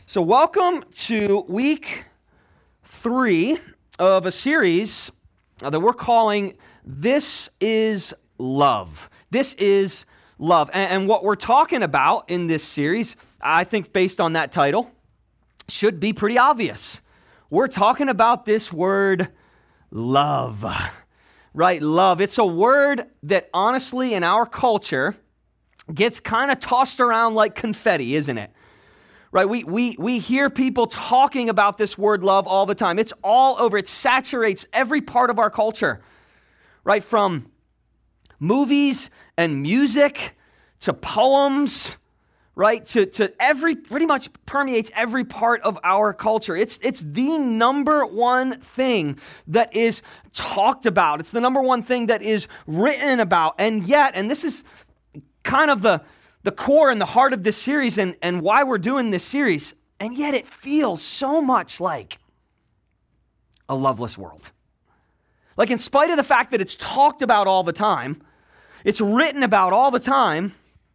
So welcome to week 3 of a series that we're calling This is Love. This is Love. And what we're talking about in this series, I think based on that title, should be pretty obvious. We're talking about this word, love. Right, love. It's a word that honestly in our culture gets kind of tossed around like confetti, isn't it? Right, we hear people talking about this word love all the time. It's all over. It saturates every part of our culture, right? From movies and music to poems, right? To pretty much permeates every part of our culture. It's the number one thing that is talked about. It's the number one thing that is written about. And yet, and this is kind of the core and the heart of this series and why we're doing this series, and yet it feels so much like a loveless world. Like in spite of the fact that it's talked about all the time, it's written about all the time,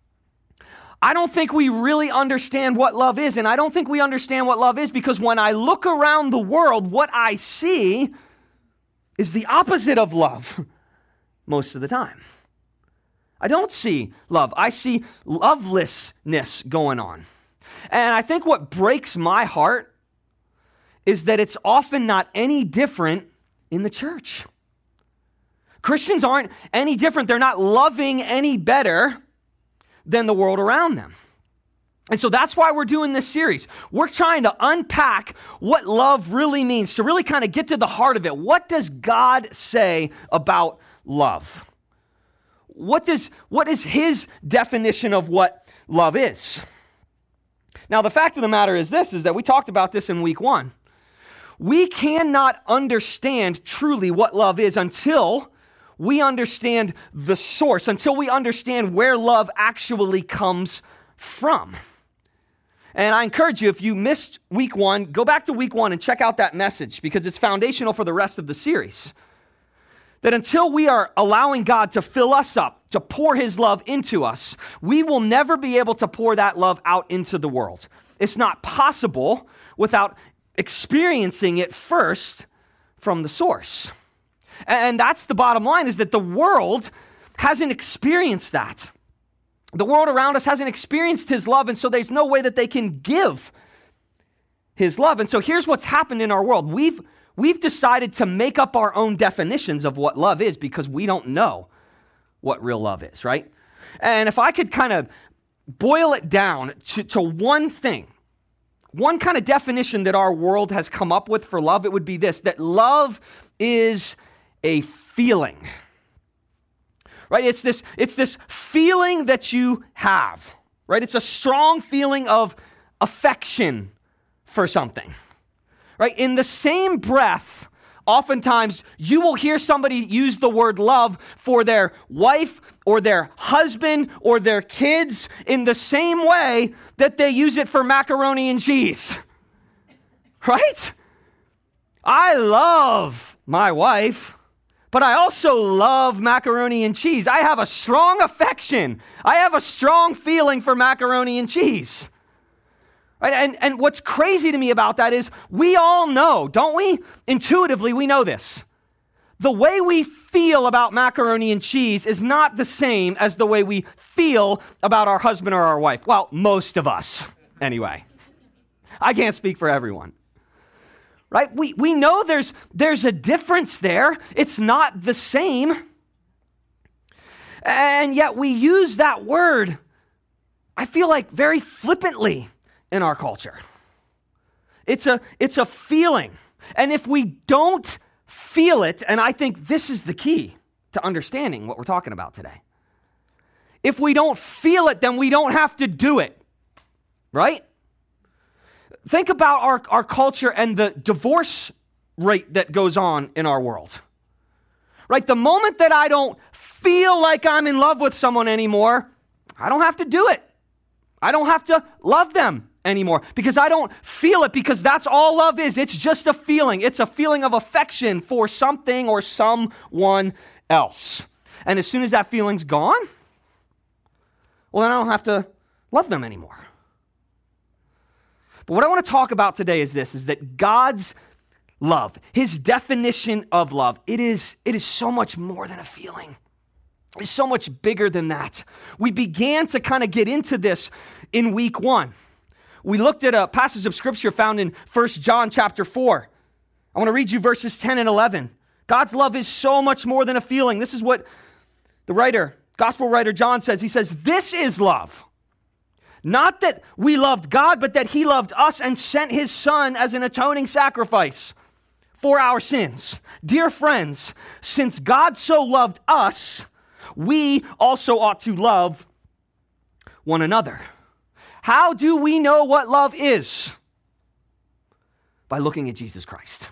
I don't think we really understand what love is, and I don't think we understand what love is because when I look around the world, what I see is the opposite of love most of the time. I don't see love. I see lovelessness going on. And I think what breaks my heart is that it's often not any different in the church. Christians aren't any different. They're not loving any better than the world around them. And so that's why we're doing this series. We're trying to unpack what love really means, to really kind of get to the heart of it. What does God say about love? What is his definition of what love is? Now, the fact of the matter is this, is that we talked about this in week 1. We cannot understand truly what love is until we understand the source, until we understand where love actually comes from. And I encourage you, if you missed week 1, go back to week 1 and check out that message because it's foundational for the rest of the series. That until we are allowing God to fill us up, to pour his love into us, we will never be able to pour that love out into the world. It's not possible without experiencing it first from the source. And that's the bottom line, is that the world hasn't experienced that. The world around us hasn't experienced his love, and so there's no way that they can give his love. And so here's what's happened in our world. We've decided to make up our own definitions of what love is because we don't know what real love is, right? And if I could kind of boil it down to one thing, one kind of definition that our world has come up with for love, it would be this, that love is a feeling, right? It's this feeling that you have, right? It's a strong feeling of affection for something. Right? In the same breath, oftentimes you will hear somebody use the word love for their wife or their husband or their kids in the same way that they use it for macaroni and cheese. Right? I love my wife, but I also love macaroni and cheese. I have a strong affection. I have a strong feeling for macaroni and cheese. Right? And what's crazy to me about that is we all know, don't we? Intuitively, we know this. The way we feel about macaroni and cheese is not the same as the way we feel about our husband or our wife. Well, most of us, anyway. I can't speak for everyone. Right? We know there's a difference there. It's not the same. And yet we use that word, I feel like, very flippantly in our culture. It's a feeling. And if we don't feel it, and I think this is the key to understanding what we're talking about today. If we don't feel it, then we don't have to do it. Right? Think about our culture and the divorce rate that goes on in our world. Right? The moment that I don't feel like I'm in love with someone anymore, I don't have to do it. I don't have to love them anymore because I don't feel it, because that's all love is. It's just a feeling. It's a feeling of affection for something or someone else. And as soon as that feeling's gone, well, then I don't have to love them anymore. But what I want to talk about today is this, is that God's love, his definition of love, it is so much more than a feeling. It's so much bigger than that. We began to kind of get into this in week 1. We looked at a passage of scripture found in 1 John chapter 4. I want to read you verses 10 and 11. God's love is so much more than a feeling. This is what the gospel writer John says. He says, "This is love. Not that we loved God, but that he loved us and sent his son as an atoning sacrifice for our sins. Dear friends, since God so loved us, we also ought to love one another." How do we know what love is? By looking at Jesus Christ.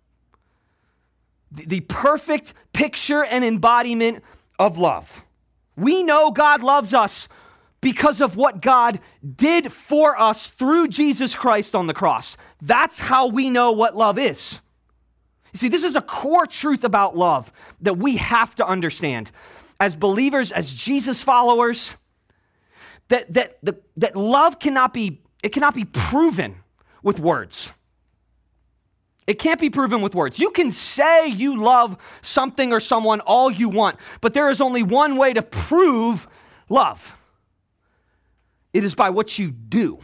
The perfect picture and embodiment of love. We know God loves us because of what God did for us through Jesus Christ on the cross. That's how we know what love is. You see, this is a core truth about love that we have to understand. As believers, as Jesus followers, that love cannot be proven with words. It can't be proven with words. You can say you love something or someone all you want, but there is only one way to prove love. It is by what you do.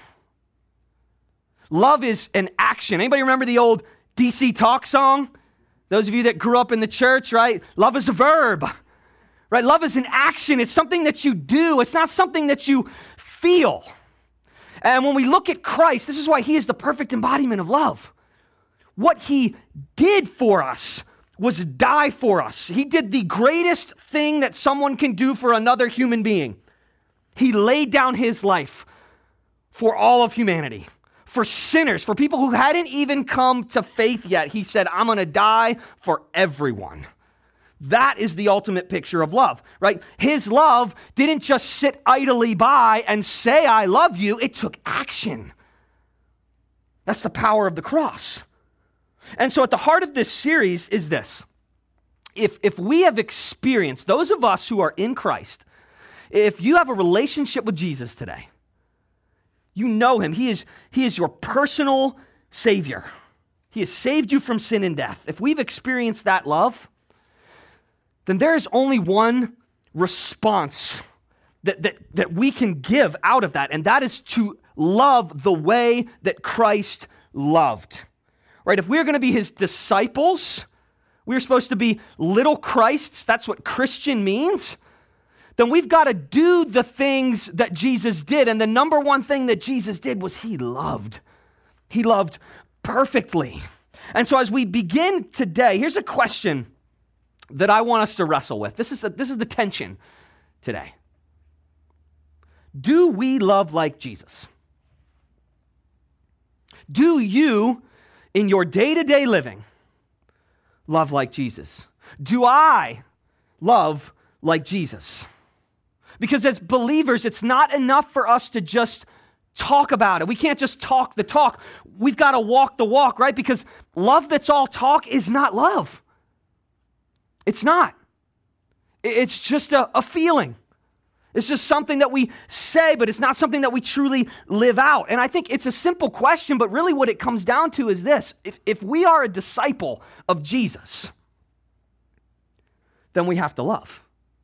Love is an action. Anybody remember the old DC Talk song? Those of you that grew up in the church, right? Love is a verb, right? Love is an action. It's something that you do. It's not something that you feel. And when we look at Christ, this is why he is the perfect embodiment of love. What he did for us was die for us. He did the greatest thing that someone can do for another human being. He laid down his life for all of humanity, for sinners, for people who hadn't even come to faith yet. He said, I'm going to die for everyone. That is the ultimate picture of love, right? His love didn't just sit idly by and say, I love you. It took action. That's the power of the cross. And so at the heart of this series is this. If we have experienced, those of us who are in Christ, if you have a relationship with Jesus today, you know him. He is your personal Savior. He has saved you from sin and death. If we've experienced that love, then there is only one response that we can give out of that, and that is to love the way that Christ loved. Right? If we're going to be his disciples, we're supposed to be little Christs. That's what Christian means. Then we've got to do the things that Jesus did. And the number one thing that Jesus did was he loved. He loved perfectly. And so as we begin today, here's a question that I want us to wrestle with. This is the tension today. Do we love like Jesus? Do you, in your day-to-day living, love like Jesus? Do I love like Jesus? Because as believers, it's not enough for us to just talk about it. We can't just talk the talk. We've got to walk the walk, right? Because love that's all talk is not love. It's not. It's just a feeling. It's just something that we say, but it's not something that we truly live out. And I think it's a simple question, but really what it comes down to is this. If we are a disciple of Jesus, then we have to love.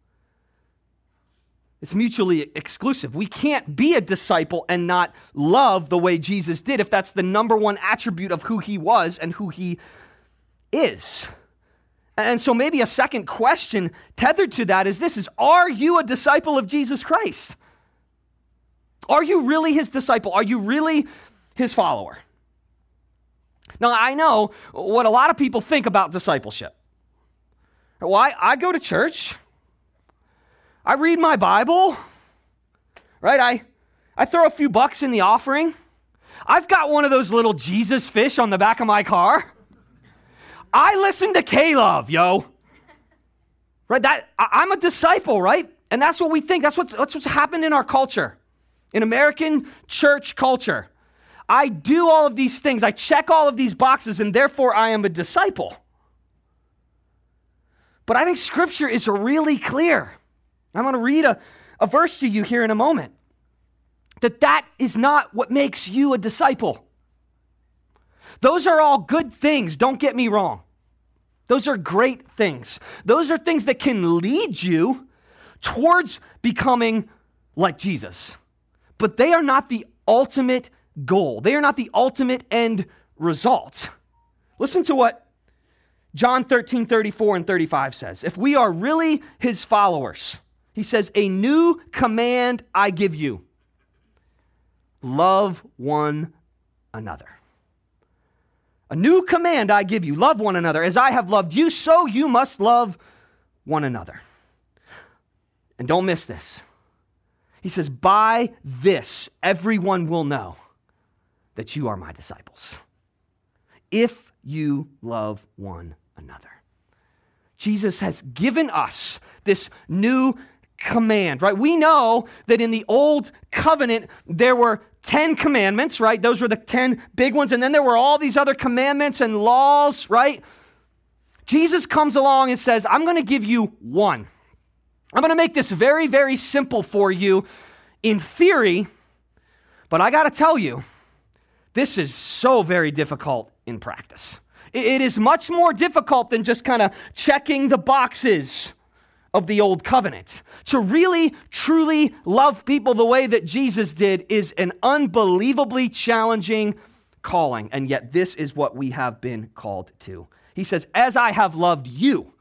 It's mutually exclusive. We can't be a disciple and not love the way Jesus did if that's the number one attribute of who he was and who he is. And so maybe a second question tethered to that is this, are you a disciple of Jesus Christ? Are you really his disciple? Are you really his follower? Now, I know what a lot of people think about discipleship. Well, I go to church. I read my Bible, right? I throw a few bucks in the offering. I've got one of those little Jesus fish on the back of my car. I listen to K-Love, yo. Right? I'm a disciple, right? And that's what we think. That's what's happened in our culture, in American church culture. I do all of these things. I check all of these boxes, and therefore I am a disciple. But I think Scripture is really clear. I'm going to read a verse to you here in a moment. That is not what makes you a disciple. Those are all good things, don't get me wrong. Those are great things. Those are things that can lead you towards becoming like Jesus. But they are not the ultimate goal. They are not the ultimate end result. Listen to what John 13:34 and 35 says. If we are really his followers, he says, a new command I give you. Love one another. A new command I give you. Love one another. As I have loved you, so you must love one another. And don't miss this. He says, by this, everyone will know that you are my disciples, if you love one another. Jesus has given us this new command, right? We know that in the old covenant, there were 10 commandments, right? Those were the 10 big ones. And then there were all these other commandments and laws, right? Jesus comes along and says, I'm going to give you one. I'm going to make this very, very simple for you in theory, but I got to tell you, this is so very difficult in practice. It is much more difficult than just kind of checking the boxes of the old covenant. To really, truly love people the way that Jesus did is an unbelievably challenging calling, and yet this is what we have been called to. He says, as I have loved you,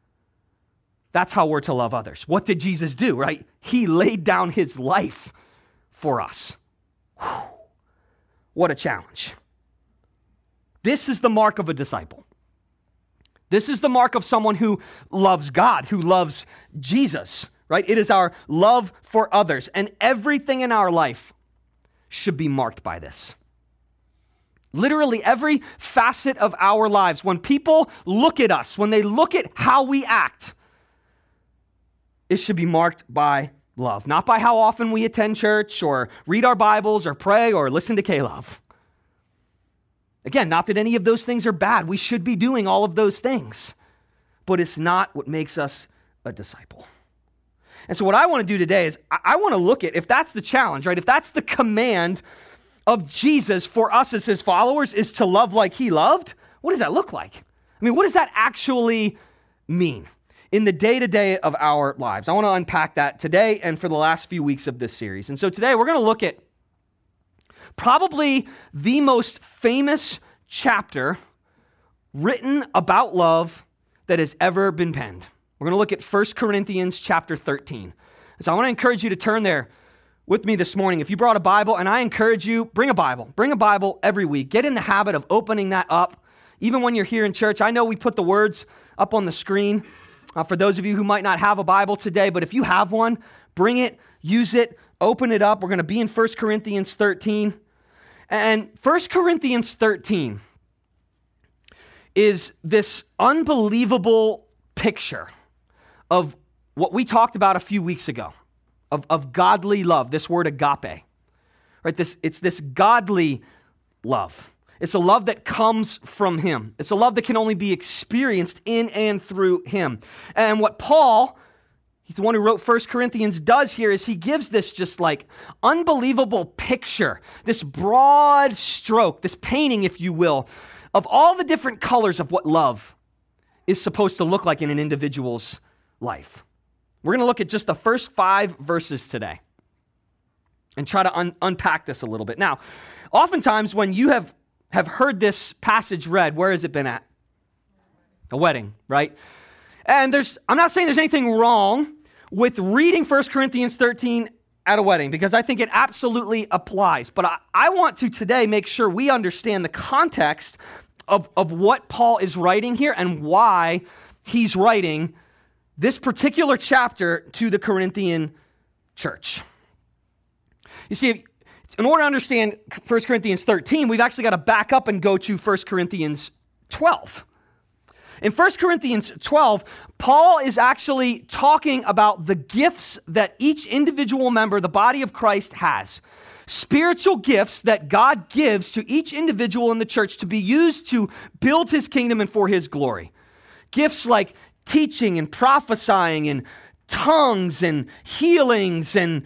that's how we're to love others. What did Jesus do, right? He laid down his life for us. Whew. What a challenge. This is the mark of a disciple. This is the mark of someone who loves God, who loves Jesus, right? It is our love for others, and everything in our life should be marked by this. Literally every facet of our lives, when people look at us, when they look at how we act, it should be marked by love, not by how often we attend church or read our Bibles or pray or listen to K-Love. Again, not that any of those things are bad. We should be doing all of those things, but it's not what makes us a disciple. And so what I want to do today is I want to look at, if that's the challenge, right? If that's the command of Jesus for us as his followers is to love like he loved, what does that look like? I mean, what does that actually mean in the day-to-day of our lives? I want to unpack that today and for the last few weeks of this series. And so today we're going to look at probably the most famous chapter written about love that has ever been penned. We're going to look at 1 Corinthians chapter 13. So I want to encourage you to turn there with me this morning. If you brought a Bible, and I encourage you, bring a Bible. Bring a Bible every week. Get in the habit of opening that up, even when you're here in church. I know we put the words up on the screen for those of you who might not have a Bible today, but if you have one, bring it, use it, open it up. We're going to be in 1 Corinthians 13. And 1 Corinthians 13 is this unbelievable picture of what we talked about a few weeks ago, of godly love, this word agape. Right? It's this godly love. It's a love that comes from him. It's a love that can only be experienced in and through him. And what Paul, he's the one who wrote 1 Corinthians, does here is he gives this just like unbelievable picture, this broad stroke, this painting, if you will, of all the different colors of what love is supposed to look like in an individual's life. We're going to look at just the first 5 verses today and try to unpack this a little bit. Now, oftentimes when you have heard this passage read, where has it been at? A wedding, right? And I'm not saying there's anything wrong with reading 1 Corinthians 13 at a wedding, because I think it absolutely applies. But I want to today make sure we understand the context of what Paul is writing here and why he's writing this particular chapter to the Corinthian church. You see, in order to understand 1 Corinthians 13, we've actually got to back up and go to 1 Corinthians 12. In 1 Corinthians 12, Paul is actually talking about the gifts that each individual member of the body of Christ has. Spiritual gifts that God gives to each individual in the church to be used to build his kingdom and for his glory. Gifts like teaching and prophesying and tongues and healings and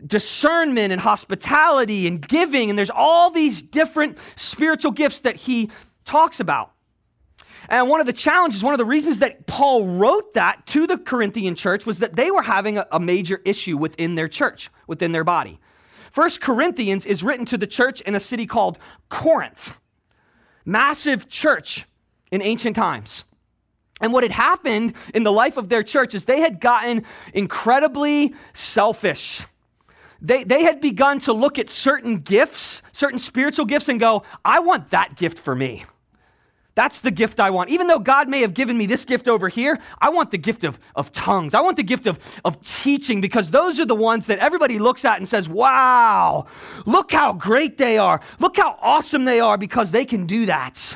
discernment and hospitality and giving, and there's all these different spiritual gifts that he talks about. And one of the challenges, one of the reasons that Paul wrote that to the Corinthian church was that they were having a major issue within their church, within their body. 1 Corinthians is written to the church in a city called Corinth. Massive church in ancient times. And what had happened in the life of their church is they had gotten incredibly selfish. They had begun to look at certain gifts, certain spiritual gifts, and go, I want that gift for me. That's the gift I want. Even though God may have given me this gift over here, I want the gift of tongues. I want the gift of teaching, because those are the ones that everybody looks at and says, wow, look how great they are. Look how awesome they are because they can do that.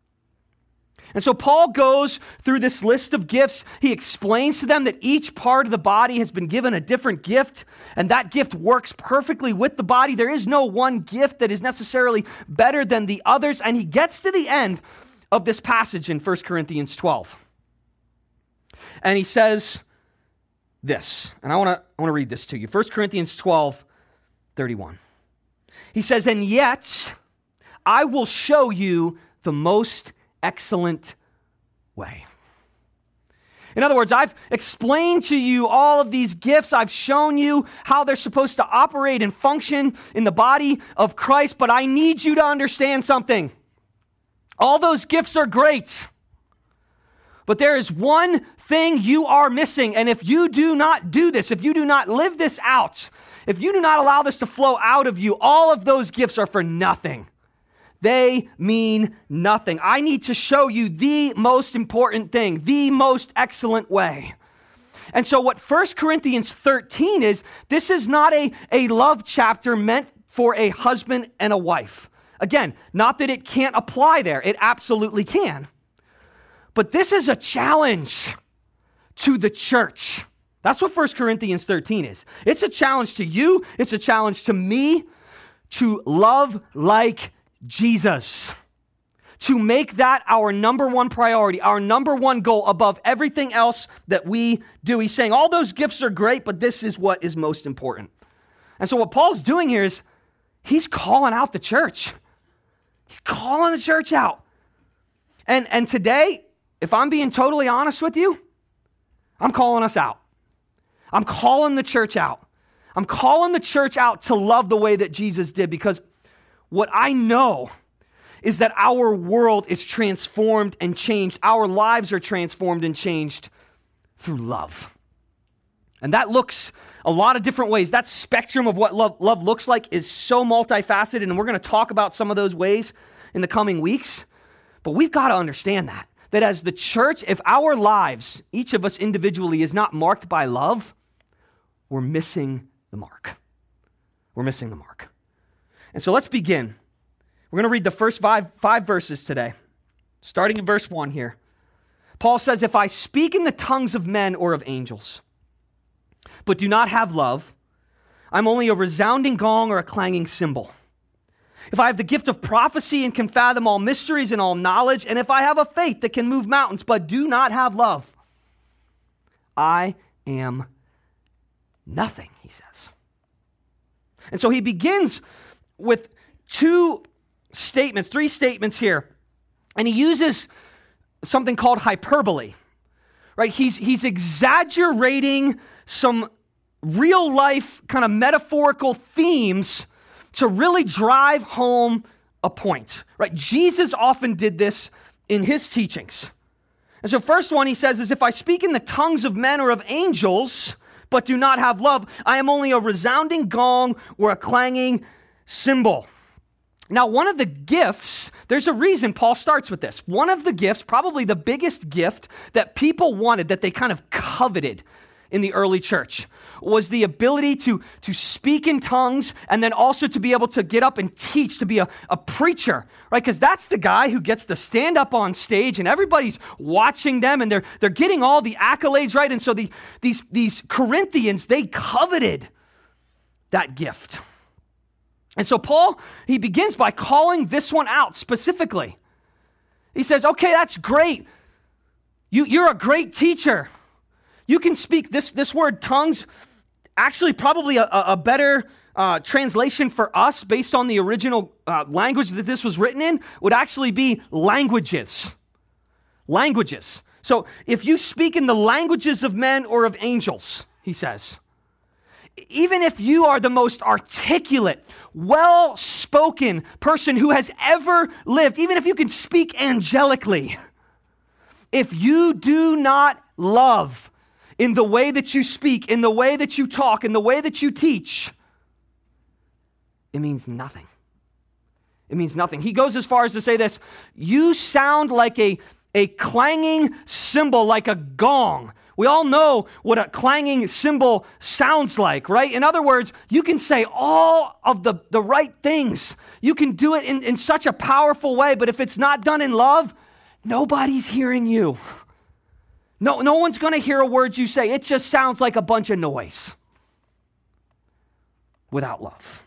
And so Paul goes through this list of gifts. He explains to them that each part of the body has been given a different gift, and that gift works perfectly with the body. There is no one gift that is necessarily better than the others. And he gets to the end of this passage in 1 Corinthians 12. And he says this, and I want to read this to you. 1 Corinthians 12:31. He says, and yet I will show you the most excellent way. In other words, I've explained to you all of these gifts. I've shown you how they're supposed to operate and function in the body of Christ, but I need you to understand something. All those gifts are great, but there is one thing you are missing. And if you do not do this, if you do not live this out, if you do not allow this to flow out of you, all of those gifts are for nothing. They mean nothing. I need to show you the most important thing, the most excellent way. And so what 1 Corinthians 13 is, this is not a love chapter meant for a husband and a wife. Again, not that it can't apply there. It absolutely can. But this is a challenge to the church. That's what 1 Corinthians 13 is. It's a challenge to you. It's a challenge to me to love like Jesus. To make that our number one priority, our number one goal above everything else that we do. He's saying all those gifts are great, but this is what is most important. And so what Paul's doing here is he's calling out the church. He's calling the church out. And today, if I'm being totally honest with you, I'm calling us out. I'm calling the church out. I'm calling the church out to love the way that Jesus did, because what I know is that our world is transformed and changed. Our lives are transformed and changed through love. And that looks a lot of different ways. That spectrum of what love looks like is so multifaceted, and we're going to talk about some of those ways in the coming weeks. But we've got to understand that as the church, if our lives, each of us individually, is not marked by love, we're missing the mark. We're missing the mark. And so let's begin. We're going to read the first five verses today, starting in verse 1 here. Paul says, if I speak in the tongues of men or of angels, but do not have love, I'm only a resounding gong or a clanging cymbal. If I have the gift of prophecy and can fathom all mysteries and all knowledge, and if I have a faith that can move mountains, but do not have love, I am nothing, he says. And so he begins with three statements here, and he uses something called hyperbole, right? He's exaggerating some real life kind of metaphorical themes to really drive home a point, right? Jesus often did this in his teachings. And so first one he says is, if I speak in the tongues of men or of angels, but do not have love, I am only a resounding gong or a clanging cymbal. Now, one of the gifts, there's a reason Paul starts with this. One of the gifts, probably the biggest gift that people wanted, that they kind of coveted in the early church, was the ability to speak in tongues, and then also to be able to get up and teach, to be a preacher, right? Because that's the guy who gets to stand up on stage and everybody's watching them, and they're getting all the accolades, right? And so these Corinthians, they coveted that gift. And so Paul, he begins by calling this one out specifically. He says, okay, that's great. You're a great teacher. You can speak this word tongues. actually probably a better translation for us based on the original language that this was written in would actually be languages. Languages. So if you speak in the languages of men or of angels, he says, even if you are the most articulate, well-spoken person who has ever lived, even if you can speak angelically, if you do not love in the way that you speak, in the way that you talk, in the way that you teach, it means nothing. It means nothing. He goes as far as to say this: you sound like a clanging cymbal, like a gong. We all know what a clanging cymbal sounds like, right? In other words, you can say all of the right things. You can do it in such a powerful way, but if it's not done in love, nobody's hearing you. No one's going to hear a word you say. It just sounds like a bunch of noise without love.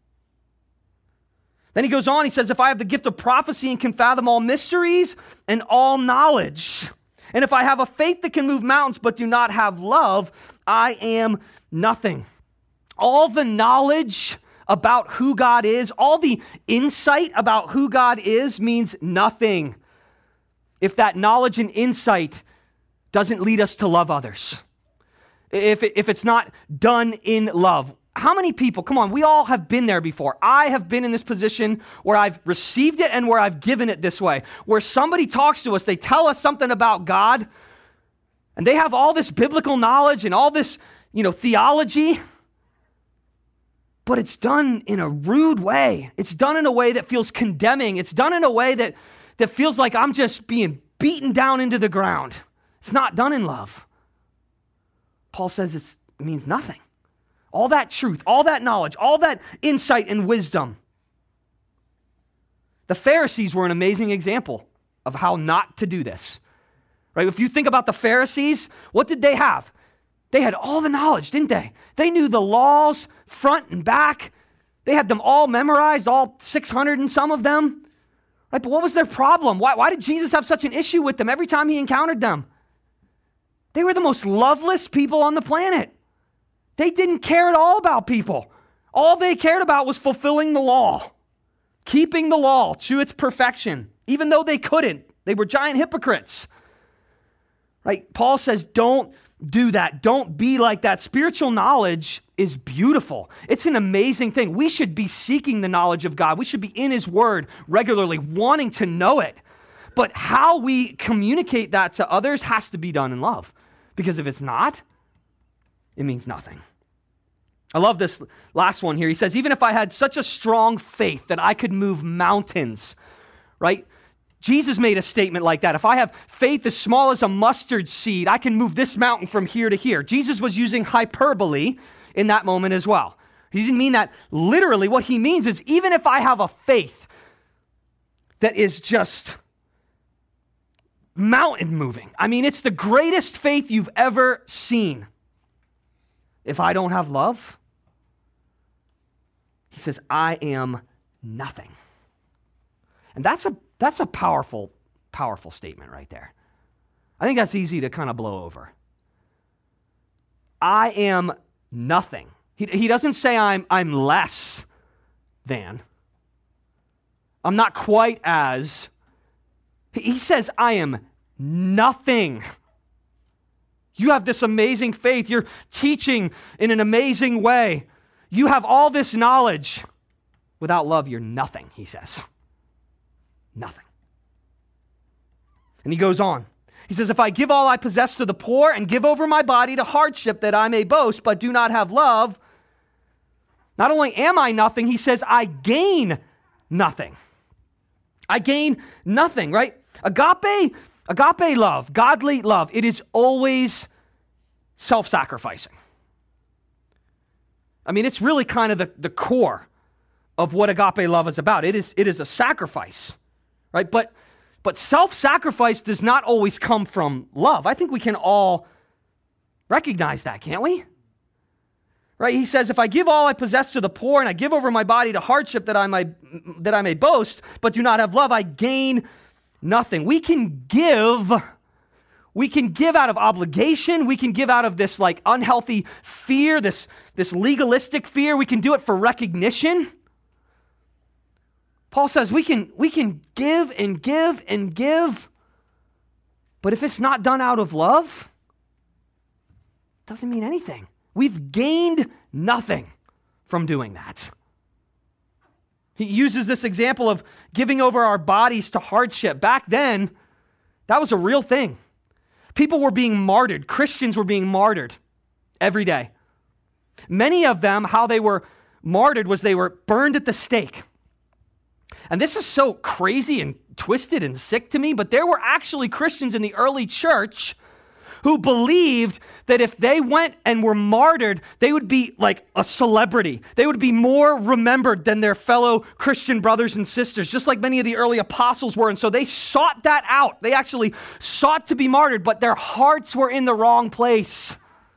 Then he goes on, he says, if I have the gift of prophecy and can fathom all mysteries and all knowledge, and if I have a faith that can move mountains but do not have love, I am nothing. All the knowledge about who God is, all the insight about who God is means nothing if that knowledge and insight doesn't lead us to love others. If it's not done in love. How many people, come on, we all have been there before. I have been in this position where I've received it and where I've given it this way, where somebody talks to us, they tell us something about God, and they have all this biblical knowledge and all this, theology, but it's done in a rude way. It's done in a way that feels condemning. It's done in a way that feels like I'm just being beaten down into the ground. It's not done in love. Paul says it means nothing. All that truth, all that knowledge, all that insight and wisdom. The Pharisees were an amazing example of how not to do this. Right? If you think about the Pharisees, what did they have? They had all the knowledge, didn't they? They knew the laws front and back. They had them all memorized, all 600 and some of them. Right? But what was their problem? Why did Jesus have such an issue with them every time he encountered them? They were the most loveless people on the planet. They didn't care at all about people. All they cared about was fulfilling the law, keeping the law to its perfection, even though they couldn't. They were giant hypocrites. Right? Paul says, don't do that. Don't be like that. Spiritual knowledge is beautiful. It's an amazing thing. We should be seeking the knowledge of God. We should be in his word regularly, wanting to know it. But how we communicate that to others has to be done in love. Because if it's not, it means nothing. I love this last one here. He says, even if I had such a strong faith that I could move mountains, right? Jesus made a statement like that. If I have faith as small as a mustard seed, I can move this mountain from here to here. Jesus was using hyperbole in that moment as well. He didn't mean that literally. What he means is, even if I have a faith that is just mountain moving, I mean, it's the greatest faith you've ever seen. If I don't have love, he says, I am nothing. And that's a powerful, powerful statement right there. I think that's easy to kind of blow over. I am nothing. He doesn't say I'm less than. I'm not quite as. He says I am nothing. You have this amazing faith. You're teaching in an amazing way. You have all this knowledge. Without love, you're nothing, he says. Nothing. And he goes on. He says, if I give all I possess to the poor and give over my body to hardship that I may boast, but do not have love, not only am I nothing, he says, I gain nothing. I gain nothing, right? Agape love, godly love, it is always self-sacrificing. I mean, it's really kind of the core of what agape love is about. It is a sacrifice, right? But self-sacrifice does not always come from love. I think we can all recognize that, can't we? Right? He says, if I give all I possess to the poor and I give over my body to hardship that I may boast, but do not have love, I gain nothing. We can give We can give out of obligation. We can give out of this like unhealthy fear, this legalistic fear. We can do it for recognition. Paul says we can give and give and give, but if it's not done out of love, it doesn't mean anything. We've gained nothing from doing that. He uses this example of giving over our bodies to hardship. Back then, that was a real thing. People were being martyred. Christians were being martyred every day. Many of them, how they were martyred was they were burned at the stake. And this is so crazy and twisted and sick to me, but there were actually Christians in the early church who believed that if they went and were martyred, they would be like a celebrity. They would be more remembered than their fellow Christian brothers and sisters, just like many of the early apostles were. And so they sought that out. They actually sought to be martyred, but their hearts were in the wrong place.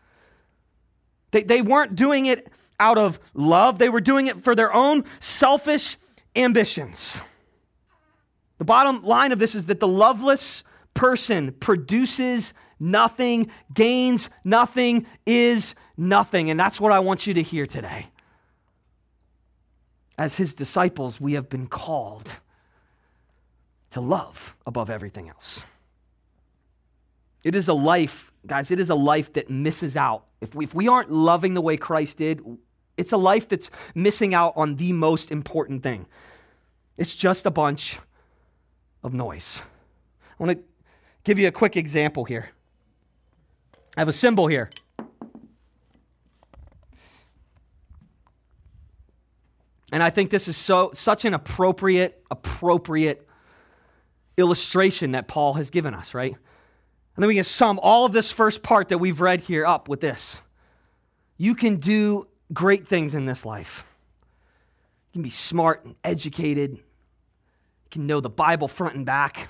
They weren't doing it out of love. They were doing it for their own selfish ambitions. The bottom line of this is that the loveless person produces nothing, gains nothing, is nothing. And that's what I want you to hear today. As his disciples, we have been called to love above everything else. It is a life, guys, it is a life that misses out. If we aren't loving the way Christ did, it's a life that's missing out on the most important thing. It's just a bunch of noise. I want to give you a quick example here. I have a symbol here. And I think this is such an appropriate illustration that Paul has given us, right? And then we can sum all of this first part that we've read here up with this. You can do great things in this life. You can be smart and educated. You can know the Bible front and back.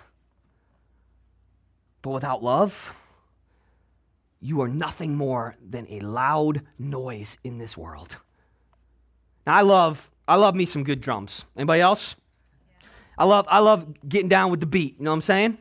But without love, you are nothing more than a loud noise in this world. Now, I love me some good drums. Anybody else? Yeah. I love getting down with the beat. You know what I'm saying?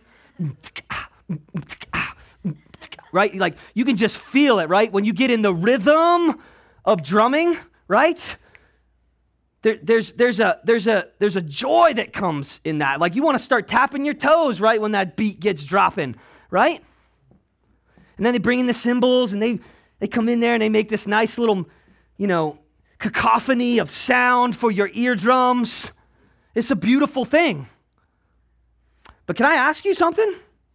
Right? Like you can just feel it, right? When you get in the rhythm of drumming, right? There's a joy that comes in that. Like you want to start tapping your toes, right, when that beat gets dropping, right? And then they bring in the cymbals and they come in there and they make this nice little, cacophony of sound for your eardrums. It's a beautiful thing. But can I ask you something?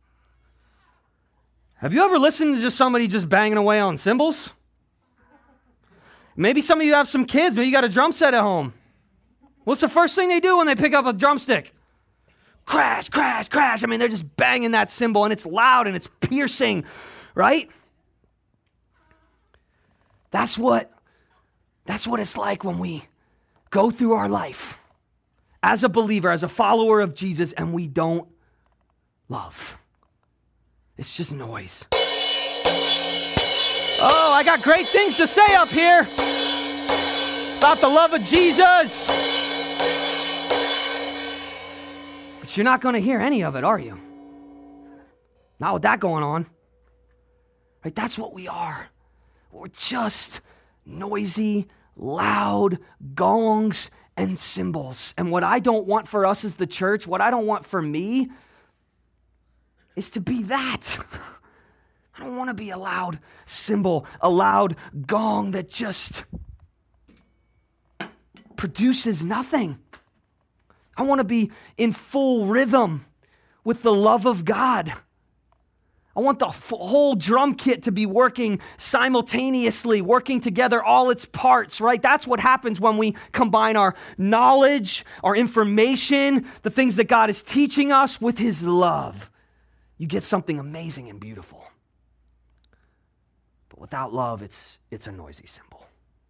Have you ever listened to just somebody just banging away on cymbals? Maybe some of you have some kids. Maybe you got a drum set at home. What's the first thing they do when they pick up a drumstick? Crash, crash, crash. I mean, they're just banging that cymbal and it's loud and it's piercing, right? That's what it's like when we go through our life as a believer, as a follower of Jesus, and we don't love. It's just noise. Oh, I got great things to say up here about the love of Jesus. But you're not going to hear any of it, are you? Not with that going on. Right? That's what we are. We're just noisy, loud gongs and cymbals. And what I don't want for us as the church, what I don't want for me, is to be that. I don't want to be a loud cymbal, a loud gong that just produces nothing. I want to be in full rhythm with the love of God. I want the whole drum kit to be working simultaneously, working together, all its parts, right? That's what happens when we combine our knowledge, our information, the things that God is teaching us with his love. You get something amazing and beautiful. But without love, it's a noisy cymbal.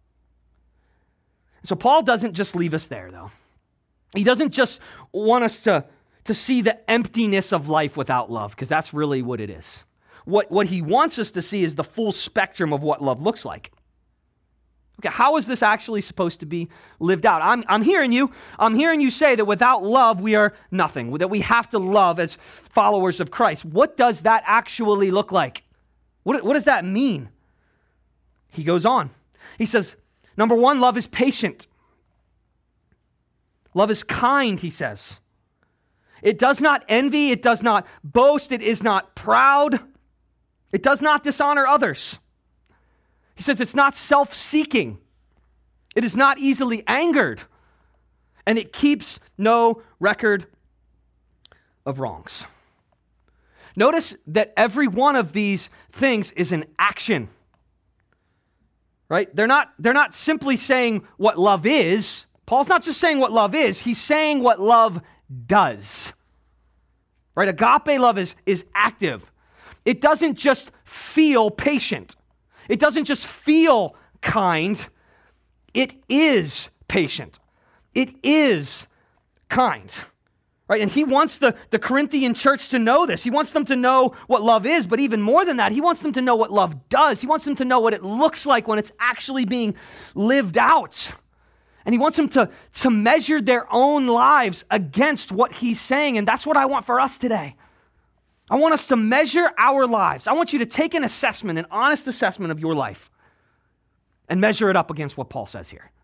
So Paul doesn't just leave us there, though. He doesn't just want us to see the emptiness of life without love, because that's really what it is. What he wants us to see is the full spectrum of what love looks like. Okay, how is this actually supposed to be lived out? I'm hearing you. I'm hearing you say that without love, we are nothing, that we have to love as followers of Christ. What does that actually look like? What does that mean? He goes on. He says, number one, love is patient. Love is kind, he says. It does not envy. It does not boast. It is not proud. It does not dishonor others. He says it's not self-seeking. It is not easily angered. And it keeps no record of wrongs. Notice that every one of these things is an action. Right? They're not simply saying what love is. Paul's not just saying what love is. He's saying what love does. Right? Agape love is active. It doesn't just feel patient. It doesn't just feel kind. It is patient. It is kind. Right? And he wants the Corinthian church to know this. He wants them to know what love is, but even more than that, he wants them to know what love does. He wants them to know what it looks like when it's actually being lived out. And he wants them to measure their own lives against what he's saying. And that's what I want for us today. I want us to measure our lives. I want you to take an assessment, an honest assessment of your life, and measure it up against what Paul says here.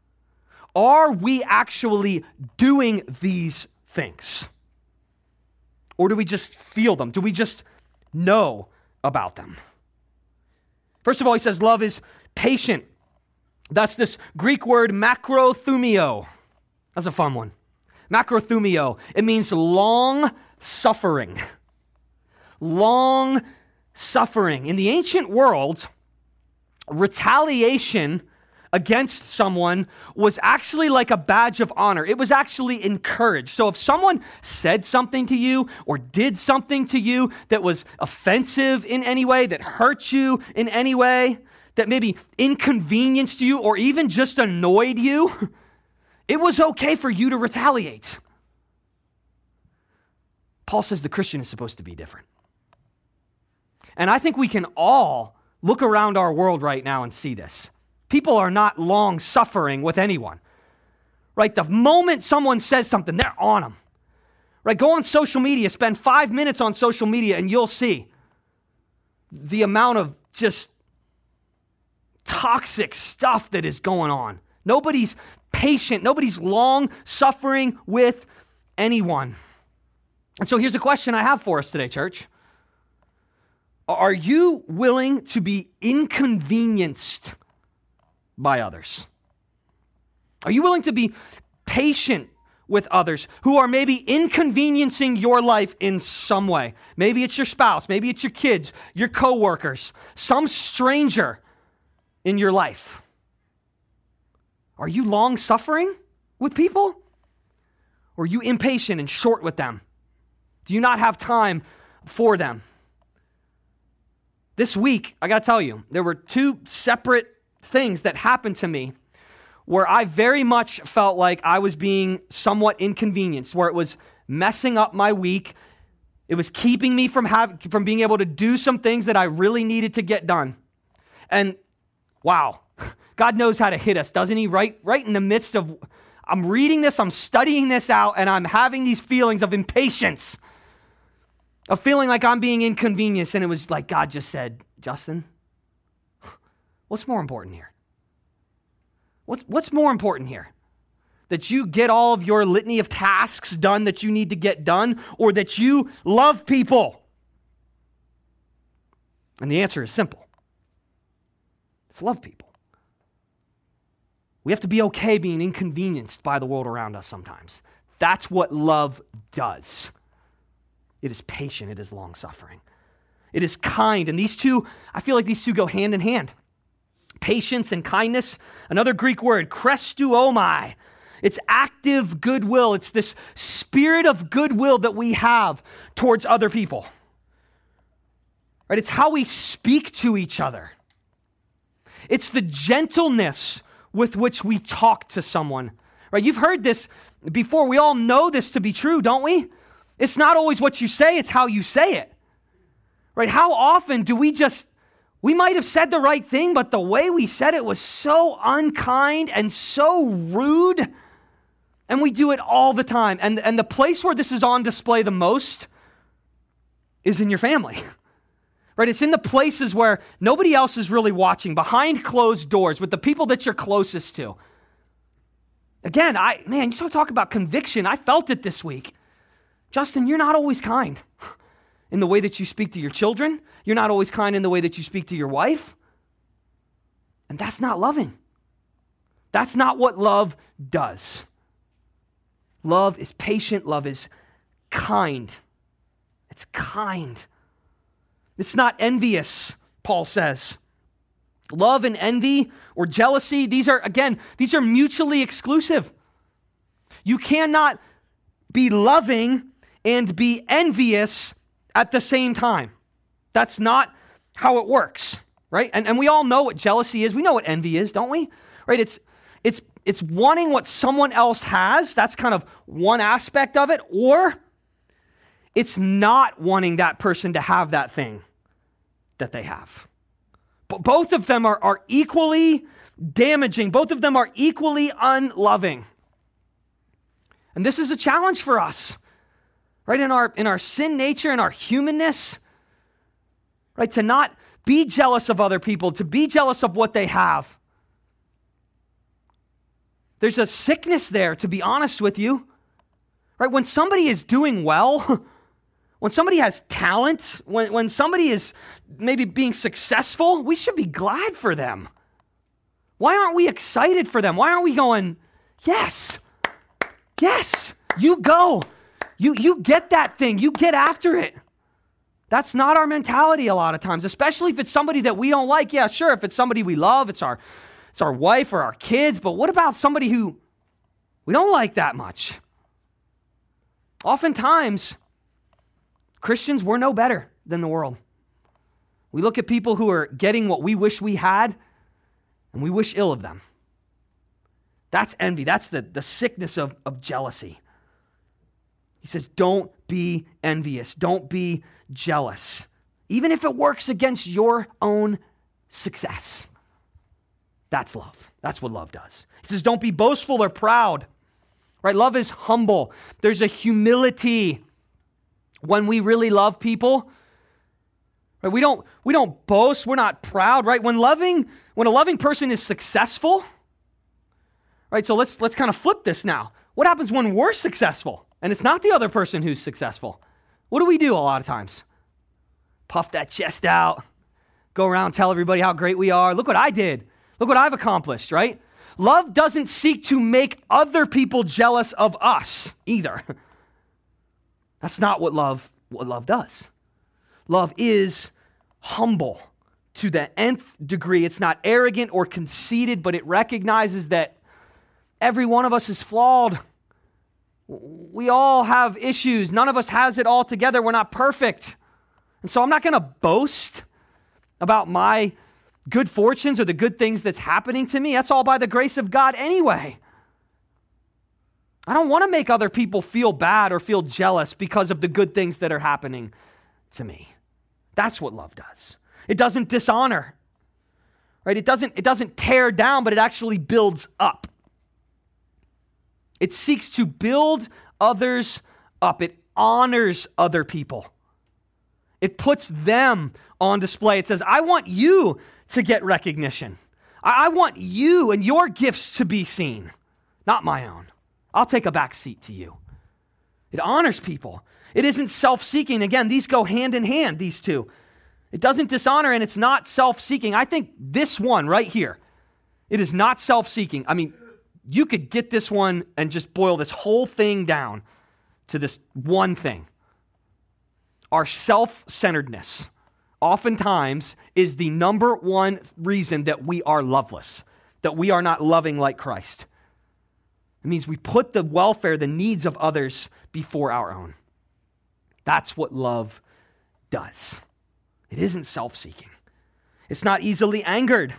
Are we actually doing these things? Or do we just feel them? Do we just know about them? First of all, he says love is patient. That's this Greek word macrothumio. That's a fun one. Macrothumio. It means long suffering. Long suffering. In the ancient world, retaliation against someone was actually like a badge of honor. It was actually encouraged. So if someone said something to you or did something to you that was offensive in any way, that hurt you in any way, that maybe inconvenienced you or even just annoyed you, it was okay for you to retaliate. Paul says the Christian is supposed to be different. And I think we can all look around our world right now and see this. People are not long suffering with anyone. Right? The moment someone says something, they're on them. Right? Go on social media, spend 5 minutes on social media, and you'll see the amount of just toxic stuff that is going on. Nobody's patient. Nobody's long suffering with anyone. And so here's a question I have for us today, church. Are you willing to be inconvenienced by others? Are you willing to be patient with others who are maybe inconveniencing your life in some way? Maybe it's your spouse, maybe it's your kids, your coworkers, some stranger in your life. Are you long suffering with people? Or are you impatient and short with them? Do you not have time for them? This week, I got to tell you, there were two separate things that happened to me where I very much felt like I was being somewhat inconvenienced, where it was messing up my week. It was keeping me from being able to do some things that I really needed to get done. And wow, God knows how to hit us, doesn't he? Right in the midst of, I'm reading this, I'm studying this out, and I'm having these feelings of impatience, of feeling like I'm being inconvenienced. And it was like God just said, Justin, what's more important here? What's more important here? That you get all of your litany of tasks done that you need to get done, or that you love people? And the answer is simple. It's love people. We have to be okay being inconvenienced by the world around us sometimes. That's what love does. It is patient. It is long-suffering. It is kind. And these two, I feel like these two go hand in hand. Patience and kindness. Another Greek word, krestuomai. It's active goodwill. It's this spirit of goodwill that we have towards other people. Right? It's how we speak to each other. It's the gentleness with which we talk to someone. Right? You've heard this before. We all know this to be true, don't we? It's not always what you say, it's how you say it. Right? How often do we just We might have said the right thing, but the way we said it was so unkind and so rude. And we do it all the time. And the place where this is on display the most is in your family. Right? It's in the places where nobody else is really watching, behind closed doors, with the people that you're closest to. Again, you talk about conviction. I felt it this week. Justin, you're not always kind in the way that you speak to your children. You're not always kind in the way that you speak to your wife. And that's not loving. That's not what love does. Love is patient. Love is kind. It's kind. It's not envious, Paul says. Love and envy or jealousy, these are mutually exclusive. You cannot be loving and be envious at the same time. That's not how it works, right? And we all know what jealousy is. We know what envy is, don't we? Right? It's wanting what someone else has. That's kind of one aspect of it. Or it's not wanting that person to have that thing that they have. But both of them are equally damaging. Both of them are equally unloving. And this is a challenge for us, right? In our sin nature and our humanness, right? To not be jealous of other people, to be jealous of what they have. There's a sickness there, to be honest with you, right? When somebody is doing well, when somebody has talent, when somebody is maybe being successful, we should be glad for them. Why aren't we excited for them? Why aren't we going, yes, you go. You get that thing. You get after it. That's not our mentality a lot of times, especially if it's somebody that we don't like. Yeah, sure, if it's somebody we love, it's our wife or our kids, but what about somebody who we don't like that much? Oftentimes, Christians, we're no better than the world. We look at people who are getting what we wish we had, and we wish ill of them. That's envy. That's the sickness of jealousy. He says, don't be envious. Don't be jealous. Even if it works against your own success. That's love. That's what love does. He says, don't be boastful or proud. Right? Love is humble. There's a humility when we really love people. Right? We don't boast. We're not proud. Right? When a loving person is successful. Right? So let's kind of flip this now. What happens when we're successful and it's not the other person who's successful? What do we do a lot of times? Puff that chest out. Go around, tell everybody how great we are. Look what I did. Look what I've accomplished, right? Love doesn't seek to make other people jealous of us either. That's not what love does. Love is humble to the nth degree. It's not arrogant or conceited, but it recognizes that every one of us is flawed. We all have issues. None of us has it all together. We're not perfect. And so I'm not going to boast about my good fortunes or the good things that's happening to me. That's all by the grace of God anyway. I don't want to make other people feel bad or feel jealous because of the good things that are happening to me. That's what love does. It doesn't dishonor, right? It doesn't tear down, but it actually builds up. It seeks to build others up. It honors other people. It puts them on display. It says, I want you to get recognition. I want you and your gifts to be seen, not my own. I'll take a back seat to you. It honors people. It isn't self-seeking. Again, these go hand in hand, these two. It doesn't dishonor and it's not self-seeking. I think this one right here, it is not self-seeking. I mean, you could get this one and just boil this whole thing down to this one thing. Our self-centeredness oftentimes is the number one reason that we are loveless, that we are not loving like Christ. It means we put the welfare, the needs of others before our own. That's what love does. It isn't self-seeking. It's not easily angered.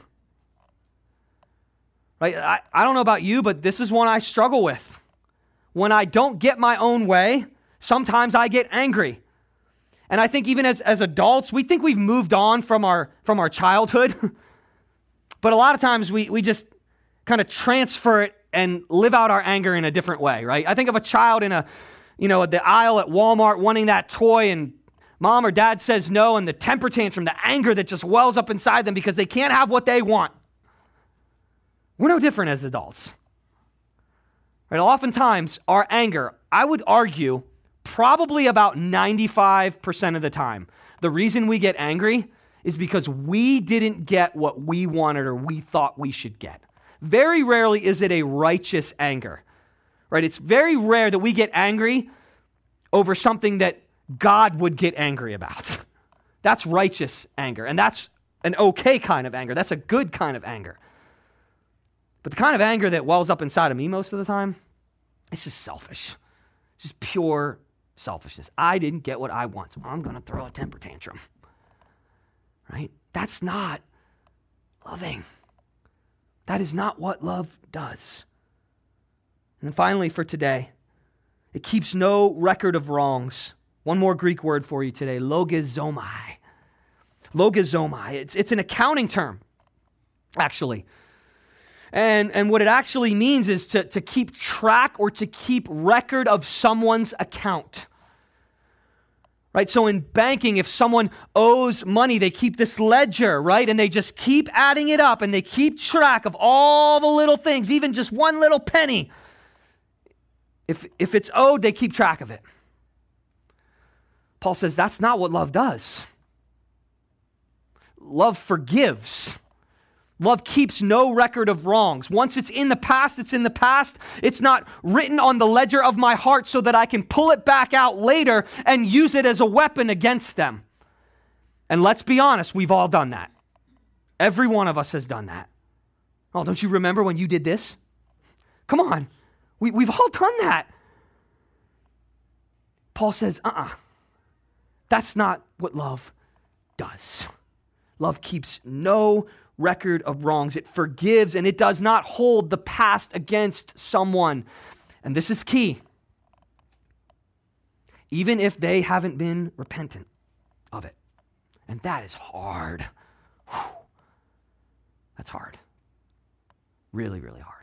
Right? I don't know about you, but this is one I struggle with. When I don't get my own way, sometimes I get angry. And I think even as adults, we think we've moved on from our childhood. But a lot of times we just kind of transfer it and live out our anger in a different way, right? I think of a child in the aisle at Walmart wanting that toy, and mom or dad says no, and the temper tantrum, the anger that just wells up inside them because they can't have what they want. We're no different as adults. Right? Oftentimes, our anger, I would argue, probably about 95% of the time, the reason we get angry is because we didn't get what we wanted or we thought we should get. Very rarely is it a righteous anger, right? It's very rare that we get angry over something that God would get angry about. That's righteous anger, and that's an okay kind of anger. That's a good kind of anger. But the kind of anger that wells up inside of me most of the time, it's just selfish. It's just pure selfishness. I didn't get what I want, so I'm going to throw a temper tantrum. Right? That's not loving. That is not what love does. And then finally for today, it keeps no record of wrongs. One more Greek word for you today, logizomai. Logizomai. It's an accounting term, actually. And what it actually means is to keep track or to keep record of someone's account. Right? So in banking, if someone owes money, they keep this ledger, right? And they just keep adding it up and they keep track of all the little things, even just one little penny. If it's owed, they keep track of it. Paul says that's not what love does. Love forgives. Love keeps no record of wrongs. Once it's in the past, it's in the past. It's not written on the ledger of my heart so that I can pull it back out later and use it as a weapon against them. And let's be honest, we've all done that. Every one of us has done that. Oh, don't you remember when you did this? Come on. We've all done that. Paul says, that's not what love does. Love keeps no record of wrongs. It forgives and it does not hold the past against someone. And this is key. Even if they haven't been repentant of it. And that is hard. Whew. That's hard. Really, really hard.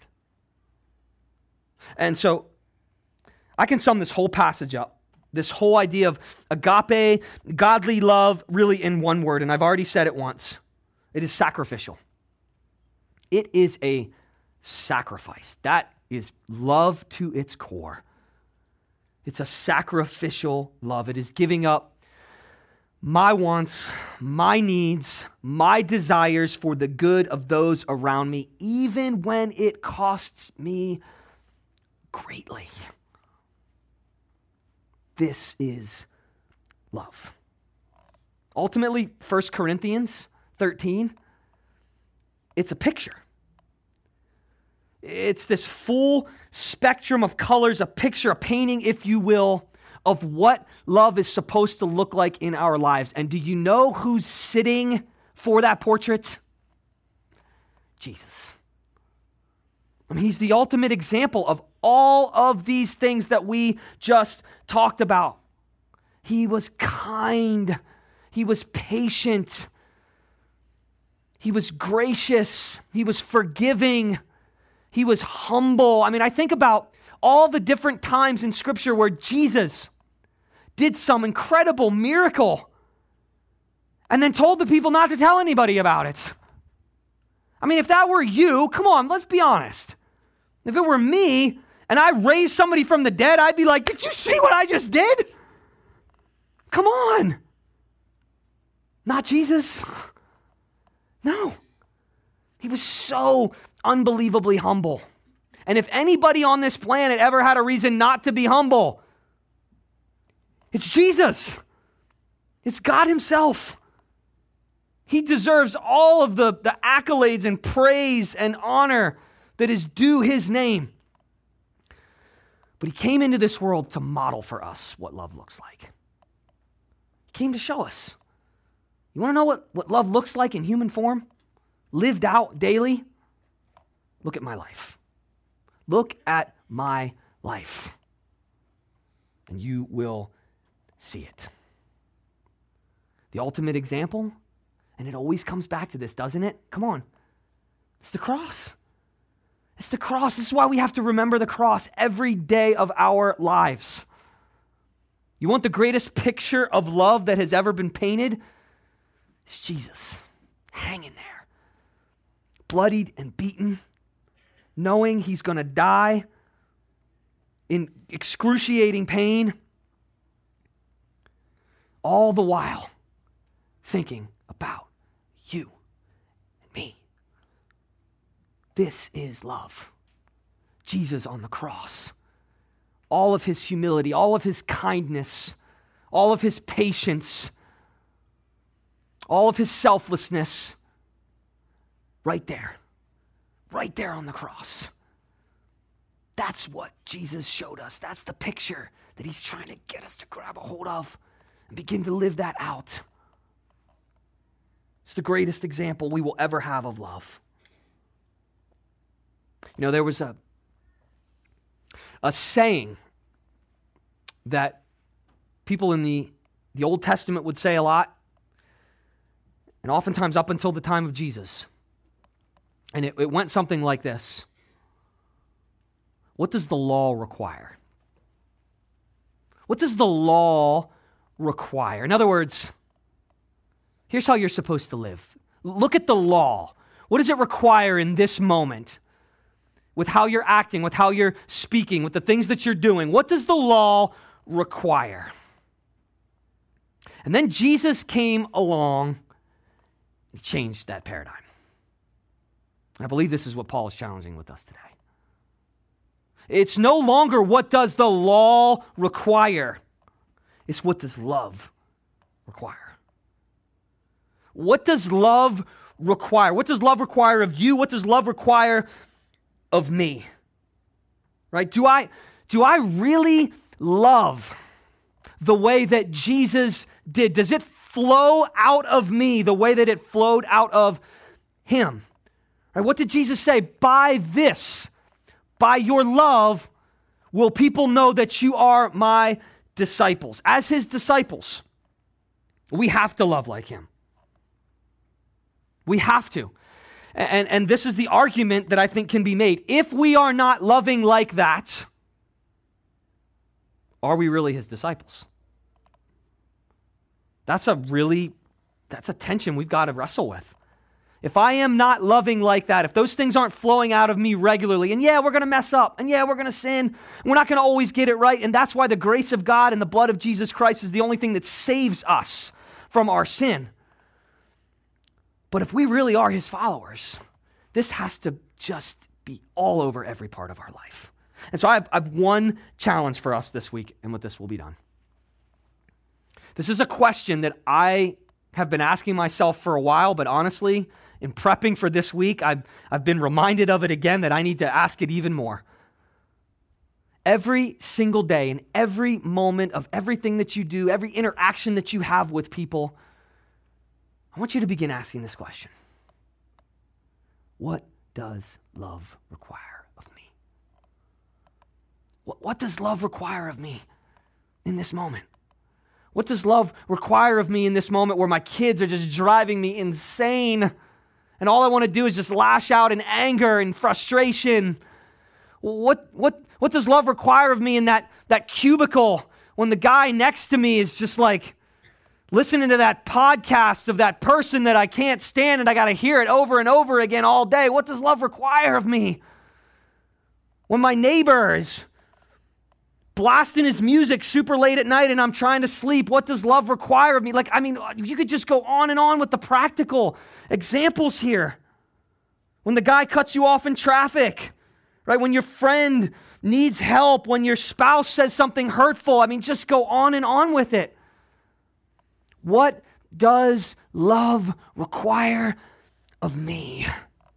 And so I can sum this whole passage up. This whole idea of agape, godly love, really in one word. And I've already said it once. It is sacrificial. It is a sacrifice. That is love to its core. It's a sacrificial love. It is giving up my wants, my needs, my desires for the good of those around me, even when it costs me greatly. This is love. Ultimately, 1 Corinthians 13, it's a picture. It's this full spectrum of colors, a picture, a painting, if you will, of what love is supposed to look like in our lives. And do you know who's sitting for that portrait? Jesus. I mean, he's the ultimate example of all of these things that we just talked about. He was kind. He was patient. He was gracious. He was forgiving. He was humble. I mean, I think about all the different times in Scripture where Jesus did some incredible miracle and then told the people not to tell anybody about it. I mean, if that were you, come on, let's be honest. If it were me and I raised somebody from the dead, I'd be like, did you see what I just did? Come on. Not Jesus. No. He was so unbelievably humble. And if anybody on this planet ever had a reason not to be humble, it's Jesus. It's God himself. He deserves all of the accolades and praise and honor that is due his name. But he came into this world to model for us what love looks like. He came to show us. You want to know what love looks like in human form? Lived out daily? Look at my life. Look at my life. And you will see it. the ultimate example, and it always comes back to this, doesn't it? Come on. It's the cross. It's the cross. This is why we have to remember the cross every day of our lives. You want the greatest picture of love that has ever been painted? It's Jesus hanging there, bloodied and beaten, knowing he's going to die in excruciating pain, all the while thinking about you and me. This is love. Jesus on the cross. All of his humility, all of his kindness, all of his patience, all of his selflessness, right there on the cross. That's what Jesus showed us. That's the picture that he's trying to get us to grab a hold of and begin to live that out. It's the greatest example we will ever have of love. You know, there was a saying that people in the Old Testament would say a lot, and oftentimes up until the time of Jesus. And it went something like this. What does the law require? What does the law require? In other words, here's how you're supposed to live. Look at the law. What does it require in this moment? With how you're acting, with how you're speaking, with the things that you're doing. What does the law require? And then Jesus came along and changed that paradigm. I believe this is what Paul is challenging with us today. It's no longer what does the law require. It's what does love require. What does love require? What does love require of you? What does love require of me? Right? Do I really love the way that Jesus did? Does it flow out of me the way that it flowed out of him? Right? What did Jesus say? By this, by your love, will people know that you are my disciples. As his disciples, we have to love like him. We have to. And this is the argument that I think can be made. If we are not loving like that, are we really his disciples? That's a tension we've got to wrestle with. If I am not loving like that, if those things aren't flowing out of me regularly, and yeah, we're going to mess up, and yeah, we're going to sin, we're not going to always get it right, and that's why the grace of God and the blood of Jesus Christ is the only thing that saves us from our sin. But if we really are his followers, this has to just be all over every part of our life. And so I've one challenge for us this week, and with this we'll be done. This is a question that I have been asking myself for a while, but honestly, in prepping for this week, I've been reminded of it again that I need to ask it even more. Every single day, in every moment of everything that you do, every interaction that you have with people, I want you to begin asking this question. What does love require of me? What does love require of me in this moment? What does love require of me in this moment where my kids are just driving me insane and all I want to do is just lash out in anger and frustration? What does love require of me in that cubicle when the guy next to me is just like listening to that podcast of that person that I can't stand and I got to hear it over and over again all day? What does love require of me? When my neighbor is blasting his music super late at night and I'm trying to sleep, what does love require of me? You could just go on and on with the practical examples here. When the guy cuts you off in traffic, right? When your friend needs help, when your spouse says something hurtful, just go on and on with it. What does love require of me?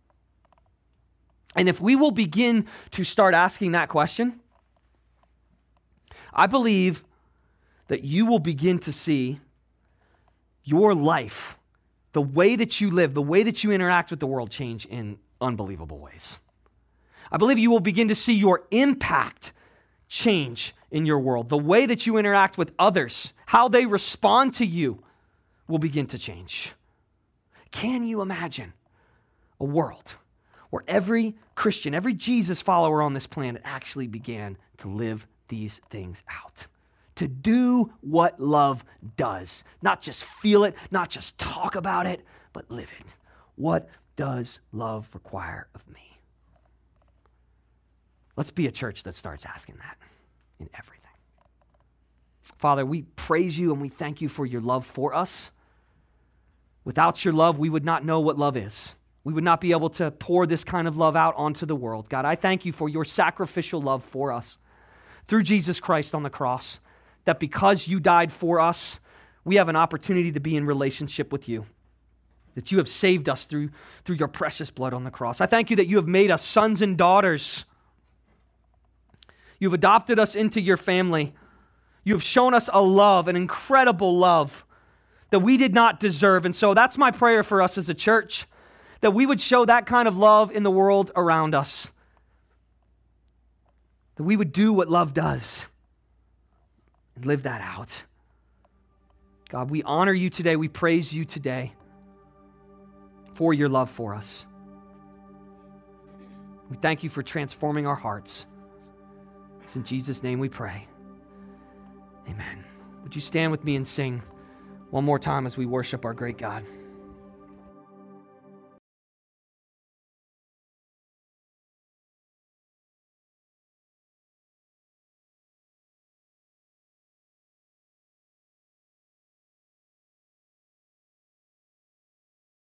And if we will begin to start asking that question, I believe that you will begin to see your life, the way that you live, the way that you interact with the world change in unbelievable ways. I believe you will begin to see your impact change in your world, the way that you interact with others, how they respond to you will begin to change. Can you imagine a world where every Christian, every Jesus follower on this planet actually began to live these things out? To do what love does. Not just feel it, not just talk about it, but live it. What does love require of me? Let's be a church that starts asking that in everything. Father, we praise you and we thank you for your love for us. Without your love, we would not know what love is. We would not be able to pour this kind of love out onto the world. God, I thank you for your sacrificial love for us through Jesus Christ on the cross, that because you died for us, we have an opportunity to be in relationship with you, that you have saved us through your precious blood on the cross. I thank you that you have made us sons and daughters. You've adopted us into your family. You have shown us a love, an incredible love that we did not deserve. And so that's my prayer for us as a church, that we would show that kind of love in the world around us, that we would do what love does and live that out. God, we honor you today. We praise you today for your love for us. We thank you for transforming our hearts. It's in Jesus' name we pray. Amen. Would you stand with me and sing one more time as we worship our great God?